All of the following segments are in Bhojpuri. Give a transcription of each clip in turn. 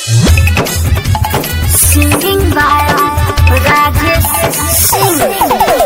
Singing by Rajesh Singh.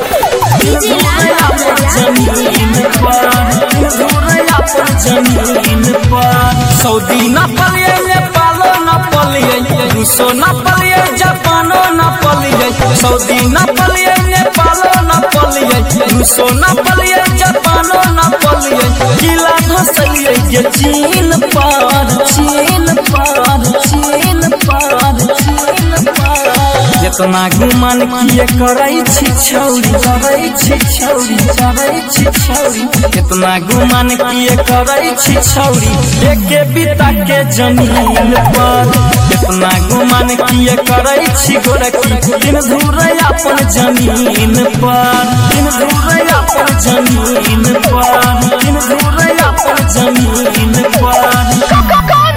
Saudi न पलिए नेपाल न पलिए रूसो न पलिए जापान न पलिए सऊदी न पलिए नेपाल न पलिए रूसो न पलिए जापान न पलिए किला धसलिए ये चीन पार चीन पार चीन पार चीन पार इतना गुमान किए करई छी छौरी करई छी छौरी करई छी छौरी इतना गुमान किए करई छी छौरी एके बिता के जमीन पर इतना गुमान किए करई छी गोरकी दिन दूर अपन जमीन पर दिन दूर अपन जमीन पर दिन दूर अपन जमीन पर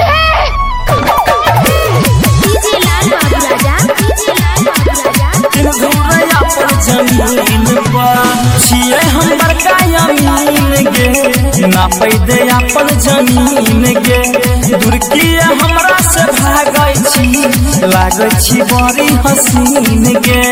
छिए हम बड़का अमीन गे ना पैदे अपन जमीन गे दुर्की हमरा से भागै छी लागै छी बड़ी हसीन गे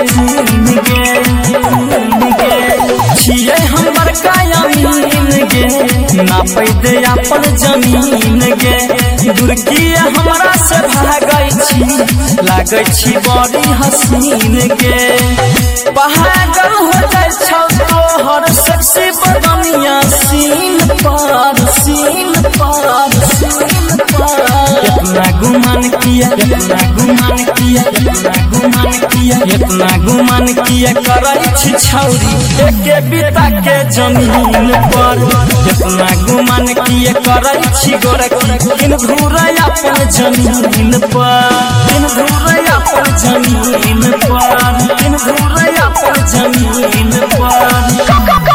छिए हम बड़का अमीन गे ना पैदे अपन जमीन गे दुर्की हमरा से भागै छी लागै छी बड़ी हसीन गे पागल हो जाए छौ तोहर सेक्सी बदनिया सीन पार सीन पार सीन पार इतना गुमान किया इतना गुमान किया इतना गुमान किया इतना गुमान किया करई छी छौरी एके बिता के जमीन पर इतना गुमान किया करई छी गोरकी दिन घूर अपन जमीन पर दिन घूर अपन जमीन पर दिन घूर अपन जमीन पर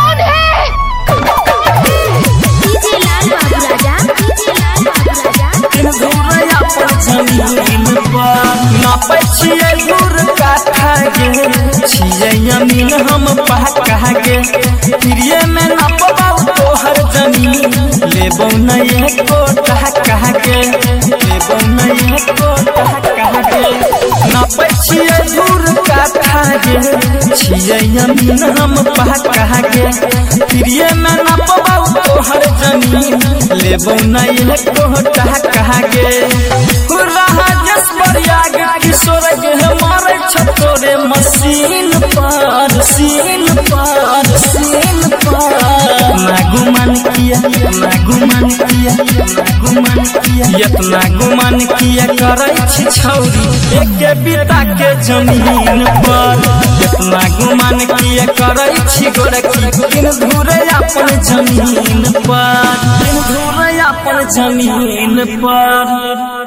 नापै छियै दूर काठा गे छियै अमीन हम पहका गे प्रिय में नापबा तोहर जमीन लेबौ नहीं एको टहका गे लेबौ नहीं एको टहका गे नापै छियै दूर काठा गे छियै अमीन हम पहका गे प्रिय में नापबा तोहर जमीन लेबौ नहीं एको टहका गे किशोर गे मारे छतोरे मशीन पार सीन पार सीन पार ना गुमान किया ना गुमान किया ना गुमान किया इतना गुमान किया करई छी छौरी एके बिता के जमीन पर इतना गुमान किया करई छी गोरकी दिन घूरे अपन जमीन पर दिन घूरे अपन जमीन पर।